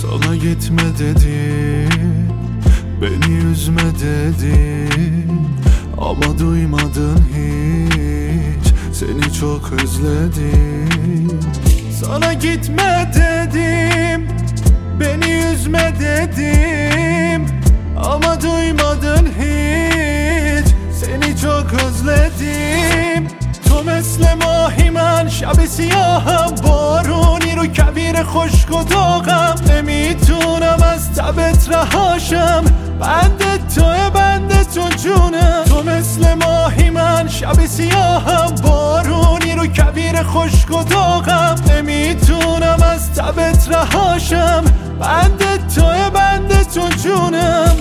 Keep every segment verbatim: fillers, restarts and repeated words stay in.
Sana gitme dedim, beni üzme dedim, ama duymadın hiç, seni çok özledim. Sana gitme dedim, beni üzme dedim, ama duymadın hiç, seni çok özledim. تو مثل ماهی من شب سیاهم، بارونی رو کویر خشک و داغم، نمیتونم از تبت رهاشم، بند توی بند تو جونم. تو مثل ماهی من شب سیاهم، بارونی رو کویر خشک و داغم، نمیتونم از تبت رهاشم، بند توی بند تو جونم.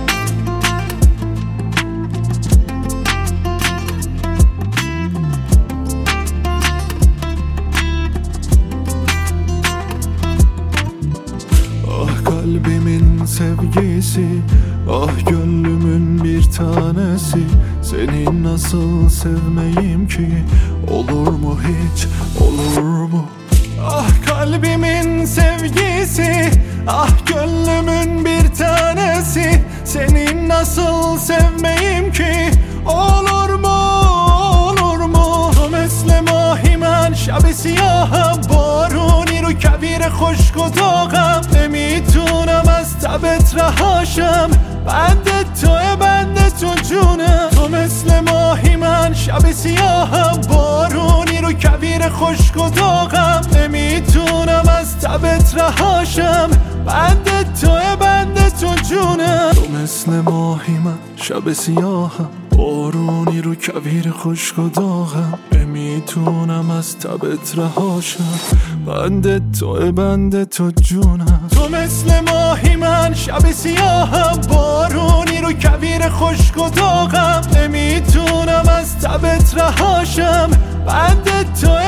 Kalbimin sevgisi, ah gönlümün bir tanesi, seni nasıl sevmeyim ki, olur mu hiç, olur mu? Ah kalbimin sevgisi, ah gönlümün bir tanesi, seni nasıl sevmeyim ki, olur mu, olur mu? تو مثل ماهی من شب سیاهم، بارونی رو کویر خشک و داغم، نمیتونم از تبت رهاشم، بند توی بند تو جونم. تو مثل ماهی من شب سیاهم، بارونی رو کویر خشک و داغم، نمیتونم از تبت رهاشم، بند توی بند تو جونم. تو مثل ماهی من شب سیاهم، بارونی رو کویر خشک و داغم، نمیتونم از تبت رهاشم، بند توی بند تو جونم. تو مثل ماهی من شب سیاهم، بارونی رو کویر خشک و داغم، نمیتونم از تبت رهاشم، بند توی